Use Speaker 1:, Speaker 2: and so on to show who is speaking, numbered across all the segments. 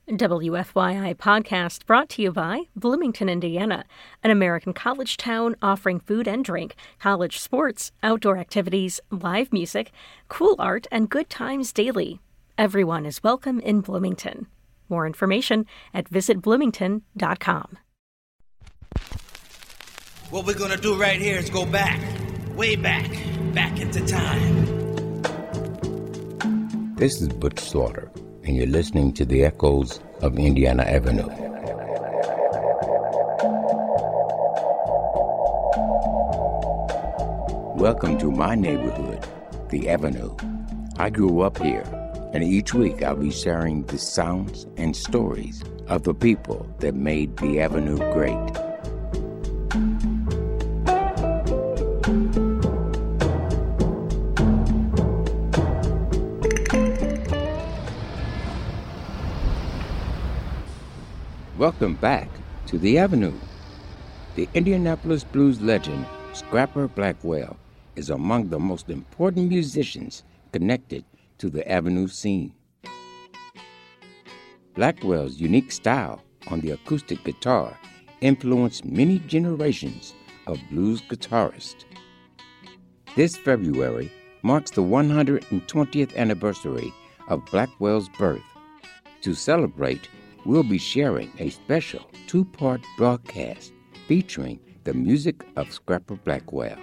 Speaker 1: WFYI podcast brought to you by Bloomington, Indiana, an American college town offering food and drink, college sports, outdoor activities, live music, cool art, and good times daily. Everyone is welcome in Bloomington. More information at visitbloomington.com.
Speaker 2: What we're gonna do right here is go back, way back into time.
Speaker 3: This is Butch Slaughter, and you're listening to the echoes of Indiana Avenue. Welcome to my neighborhood, the Avenue. I grew up here, and each week I'll be sharing the sounds and stories of the people that made the Avenue great. Welcome back to the Avenue. The Indianapolis blues legend, Scrapper Blackwell, is among the most important musicians connected to the Avenue scene. Blackwell's unique style on the acoustic guitar influenced many generations of blues guitarists. This February marks the 120th anniversary of Blackwell's birth. To celebrate, we'll be sharing a special two-part broadcast featuring the music of Scrapper Blackwell.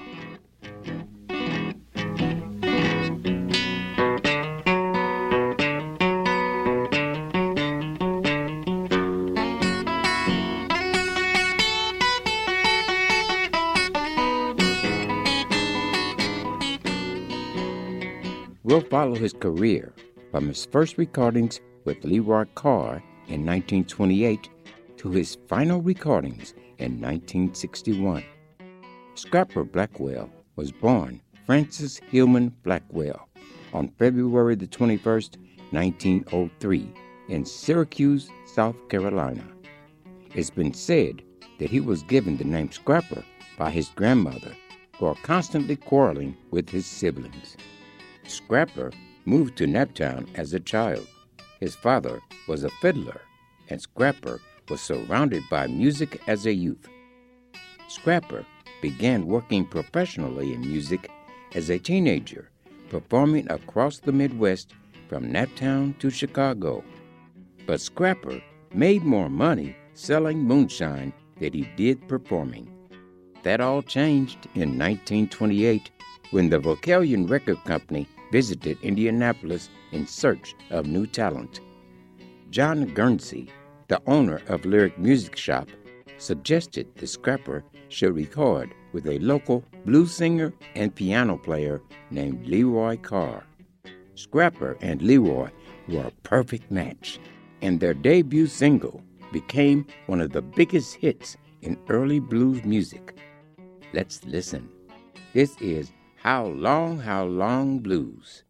Speaker 3: We'll follow his career from his first recordings with Leroy Carr in 1928 to his final recordings in 1961. Scrapper Blackwell was born Francis Hillman Blackwell on February the 21st, 1903 in Syracuse, South Carolina. It's been said that he was given the name Scrapper by his grandmother for constantly quarreling with his siblings. Scrapper moved to Naptown as a child. His father was a fiddler, and Scrapper was surrounded by music as a youth. Scrapper began working professionally in music as a teenager, performing across the Midwest from Naptown to Chicago. But Scrapper made more money selling moonshine than he did performing. That all changed in 1928 when the Vocalion Record Company visited Indianapolis in search of new talent. John Guernsey, the owner of Lyric Music Shop, suggested that Scrapper should record with a local blues singer and piano player named Leroy Carr. Scrapper and Leroy were a perfect match, and their debut single became one of the biggest hits in early blues music. Let's listen. This is How Long Blues.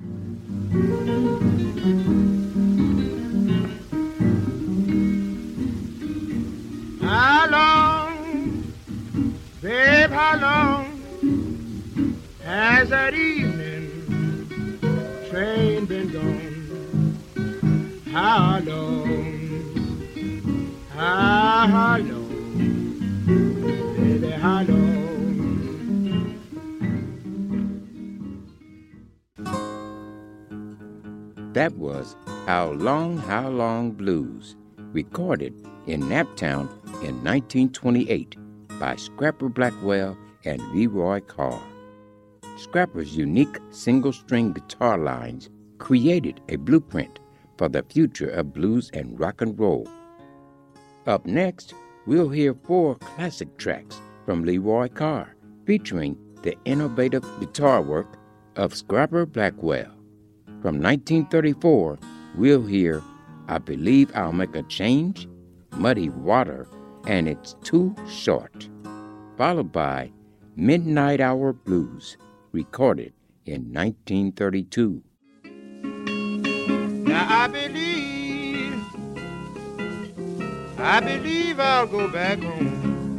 Speaker 4: How long, babe, how long has that evening train been gone? How long, baby, how long?
Speaker 3: That was How Long Blues, recorded in Naptown in 1928 by Scrapper Blackwell and Leroy Carr. Scrapper's unique single-string guitar lines created a blueprint for the future of blues and rock and roll. Up next, we'll hear 4 classic tracks from Leroy Carr, featuring the innovative guitar work of Scrapper Blackwell. From 1934, we'll hear I Believe I'll Make a Change, Muddy Water, and It's Too Short, followed by Midnight Hour Blues, recorded in 1932.
Speaker 4: Now I believe I'll go back home.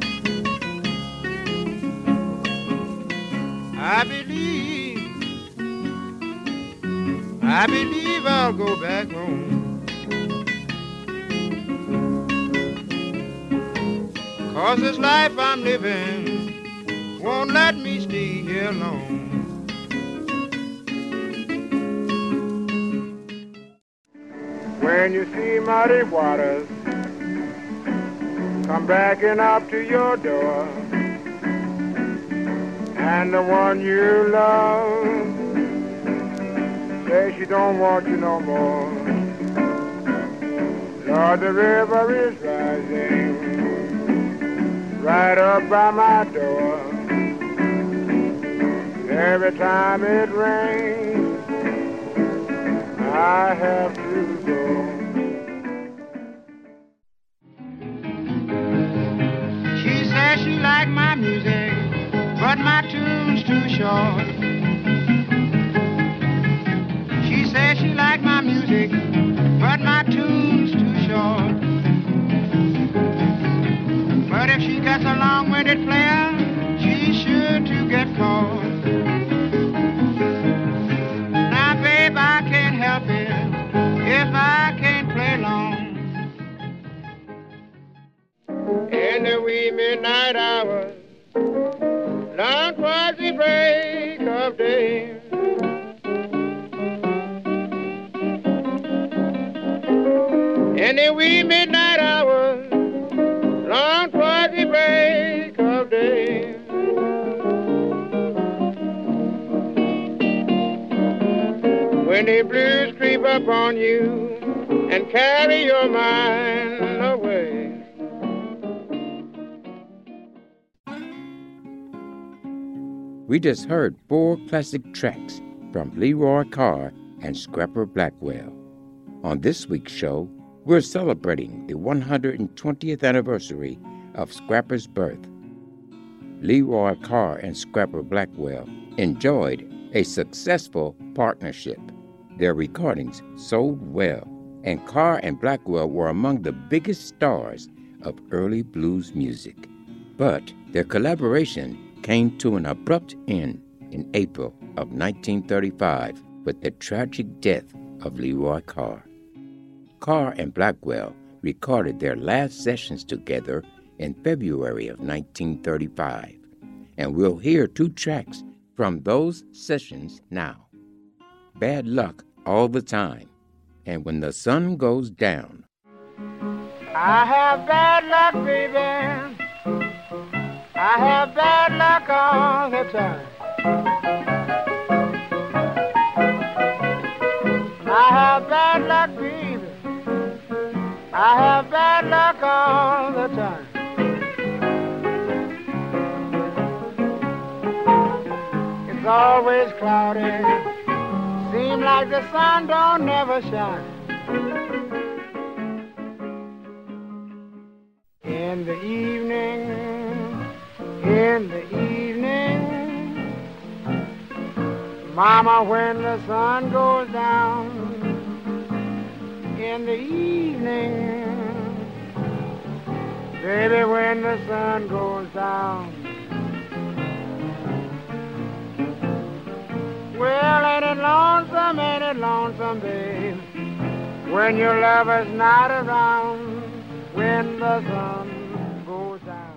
Speaker 4: I believe I'll go back home. 'cause this life I'm living won't let me stay here long. When you see muddy waters come backing up to your door, and the one you love says she don't want you no more, Lord, the river is rising right up by my door. Every time it rains, I have to go. She says she liked my music, but my tune's too short. She says she liked my music, but my tune's too short. But if she gets a long-winded player, she's sure to get caught. Now, babe, I can't help it if I can't play long. In the wee midnight hours, long towards the break of day, in the wee midnight hours, long towards the break of day, when the blues creep upon you and carry your mind away.
Speaker 3: We just heard 4 classic tracks from Leroy Carr and Scrapper Blackwell. On this week's show, we're celebrating the 120th anniversary of Scrapper's birth. Leroy Carr and Scrapper Blackwell enjoyed a successful partnership. Their recordings sold well, and Carr and Blackwell were among the biggest stars of early blues music. But their collaboration came to an abrupt end in April of 1935 with the tragic death of Leroy Carr. Carr and Blackwell recorded their last sessions together in February of 1935, and we'll hear 2 tracks from those sessions now. Bad Luck All the Time and When the Sun Goes Down.
Speaker 4: I have bad luck, baby. I have bad luck all the time. I have bad luck, baby. I have bad luck all the time. It's always cloudy. Seems like the sun don't never shine. In the evening, Mama, when the sun goes down, in the evening, baby, when the sun goes down. Well, ain't it lonesome, babe, when your lover's not around, when the sun goes down.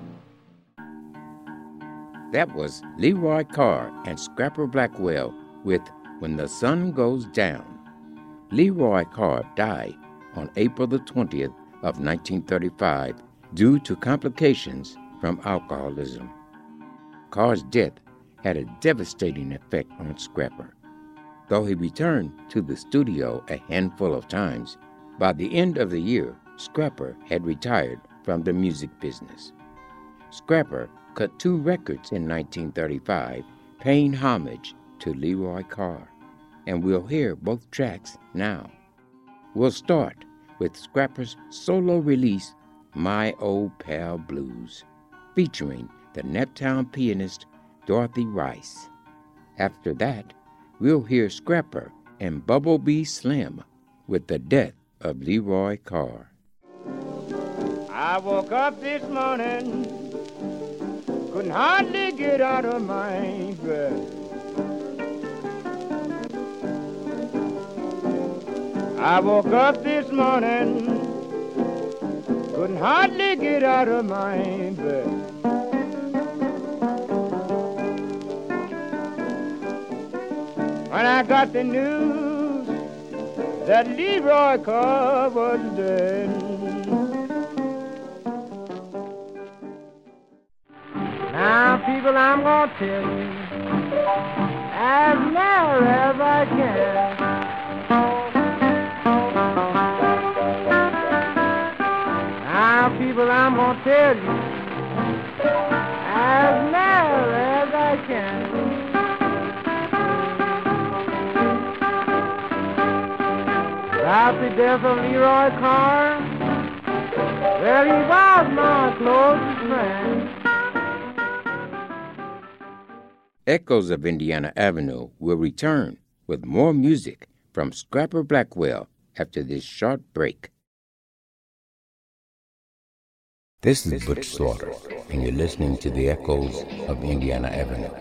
Speaker 3: That was Leroy Carr and Scrapper Blackwell with When the Sun Goes Down. Leroy Carr died on April the 20th of 1935 due to complications from alcoholism. Carr's death had a devastating effect on Scrapper. Though he returned to the studio a handful of times, by the end of the year, Scrapper had retired from the music business. Scrapper cut 2 records in 1935, paying homage to Leroy Carr, and we'll hear both tracks now. We'll start with Scrapper's solo release, My Old Pal Blues, featuring the Naptown pianist Dorothy Rice. After that, we'll hear Scrapper and Bumblebee Slim with the death of Leroy Carr.
Speaker 4: I woke up this morning, couldn't hardly get out of my bed. I woke up this morning, couldn't hardly get out of my bed. When I got the news that Leroy Carr was dead. Now, people, I'm gonna tell you as near as I can. Now, people, I'm gonna tell you as near as I can. About the death of Leroy Carr, well, he was my closest friend.
Speaker 3: Echoes of Indiana Avenue will return with more music from Scrapper Blackwell after this short break. This is Butch Slaughter, and you're listening to the Echoes of Indiana Avenue.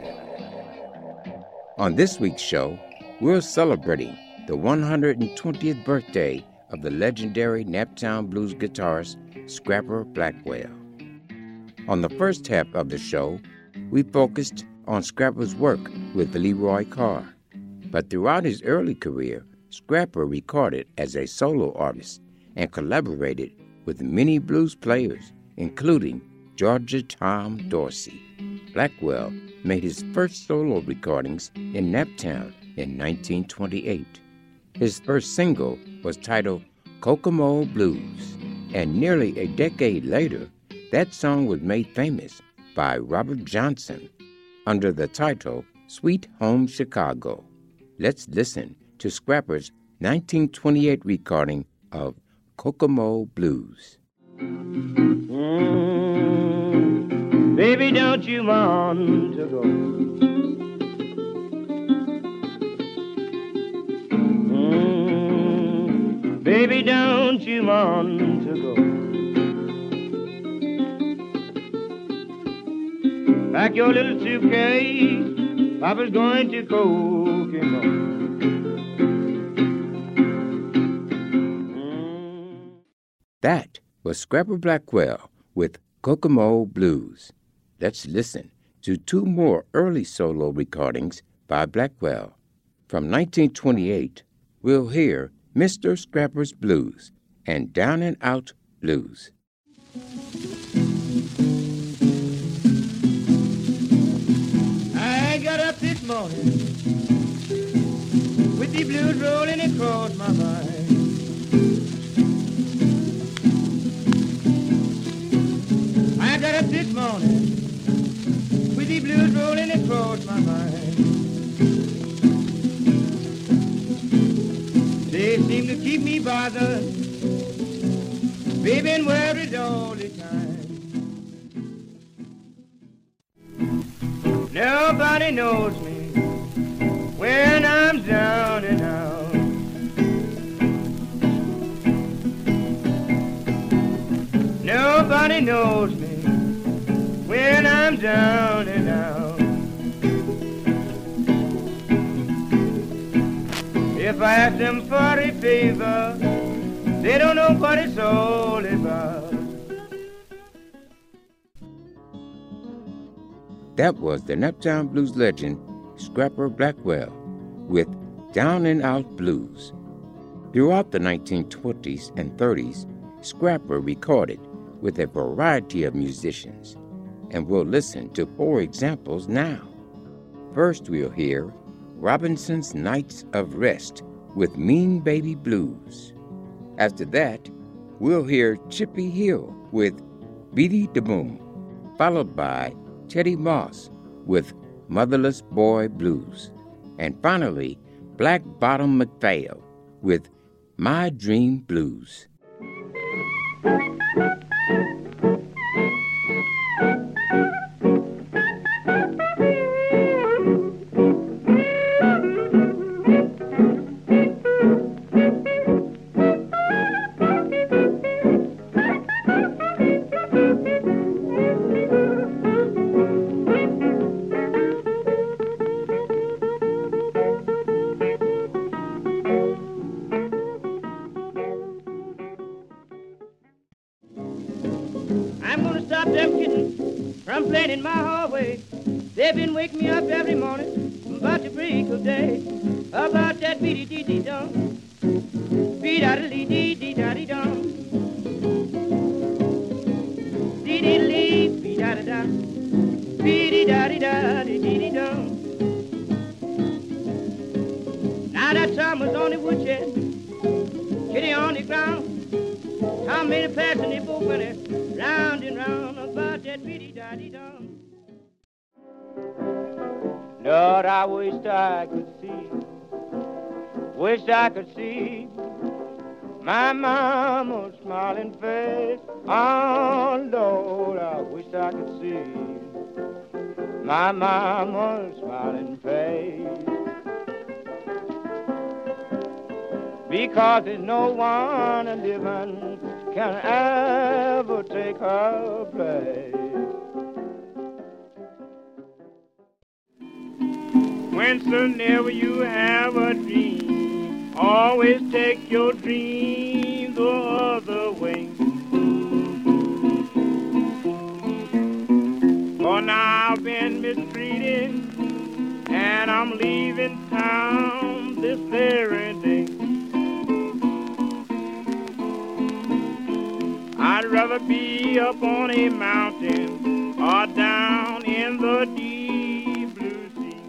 Speaker 3: On this week's show, we're celebrating the 120th birthday of the legendary Naptown Blues guitarist Scrapper Blackwell. On the first half of the show, we focused on Scrapper's work with Leroy Carr, but throughout his early career, Scrapper recorded as a solo artist and collaborated with many blues players, including Georgia Tom Dorsey. Blackwell made his first solo recordings in Naptown in 1928. His first single was titled Kokomo Blues, and nearly a decade later, that song was made famous by Robert Johnson under the title Sweet Home Chicago. Let's listen to Scrapper's 1928 recording of Kokomo Blues.
Speaker 4: Baby, don't you want to go? Baby, don't you want to go? Pack your little suitcase, Papa's going to Kokomo.
Speaker 3: That was Scrapper Blackwell with Kokomo Blues. Let's listen to two more early solo recordings by Blackwell. From 1928, we'll hear Mr. Scrapper's Blues and Down and Out Blues.
Speaker 4: I got up this morning with the blues rolling across my mind. I got up this morning with the blues rolling across my mind. They seem to keep me bothered, baby, and worried all the time. Nobody knows me when I'm down and out. Nobody knows me when I'm down and out. If I ask them for a favor, they don't know what it's all about.
Speaker 3: That was the Naptown Blues legend, Scrapper Blackwell, with Down and Out Blues. Throughout the 1920s and 30s, Scrapper recorded with a variety of musicians, and we'll listen to 4 examples now. First, we'll hear Robinson's Nights of Rest with Mean Baby Blues. After that, we'll hear Chippy Hill with Beatty da Boom, followed by Teddy Moss with Motherless Boy Blues, and finally, Black Bottom McPhail with My Dream Blues.
Speaker 5: stop them kittens from playing in my hallway. They've been waking me up every morning about the break of day. About that beady-dee-dee-dum, beady-da-dee-dee-dee-da-dee-dum, dee-dee-dee, beady-da-da-da, beady-da-dee-da-dee-dee-dum. Now that Tom was on the woodshed, Kitty on the ground. Tom made a pass and they both went round and round about that beady-da-dee-dum. Lord, I wished I could see my mama's smiling face. Oh, Lord, I wish I could see my mama's smiling face. Because there's no one living can ever take her place. Whensoever you have a dream, always take your dream the other way. For now I've been mistreated, and I'm leaving town this very day. I'd rather be up on a mountain or down in the deep blue sea.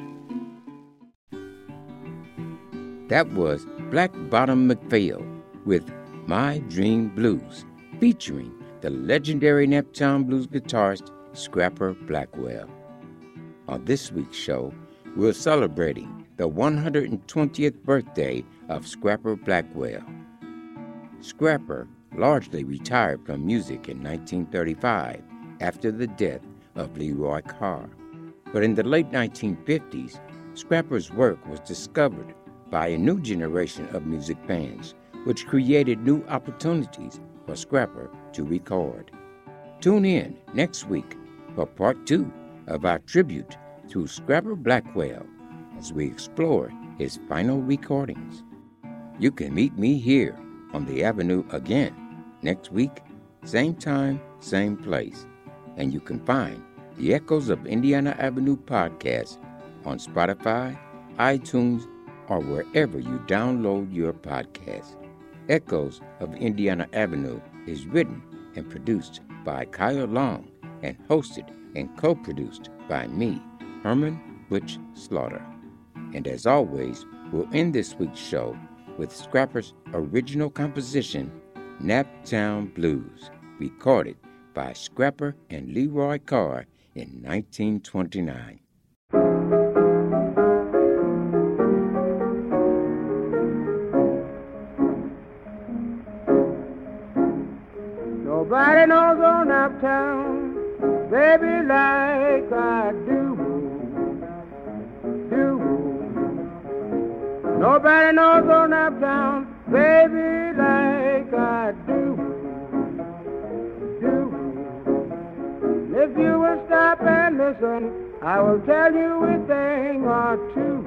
Speaker 3: That was Black Bottom McPhail with My Dream Blues, featuring the legendary Naptown Blues guitarist Scrapper Blackwell. On this week's show, we're celebrating the 120th birthday of Scrapper Blackwell. Scrapper largely retired from music in 1935 after the death of Leroy Carr. But in the late 1950s, Scrapper's work was discovered by a new generation of music fans, which created new opportunities for Scrapper to record. Tune in next week for part 2 of our tribute to Scrapper Blackwell as we explore his final recordings. You can meet me here on the Avenue again next week, same time, same place. And you can find the Echoes of Indiana Avenue podcast on Spotify, iTunes, or wherever you download your podcast. Echoes of Indiana Avenue is written and produced by Kyle Long and hosted and co-produced by me, Herman Butch Slaughter. And as always, we'll end this week's show with Scrapper's original composition, Naptown Blues, recorded by Scrapper and Leroy Carr in 1929.
Speaker 4: Nobody knows on Naptown, baby, like I do. Nobody knows on Naptown, baby, like I do. If you will stop and listen, I will tell you a thing or two.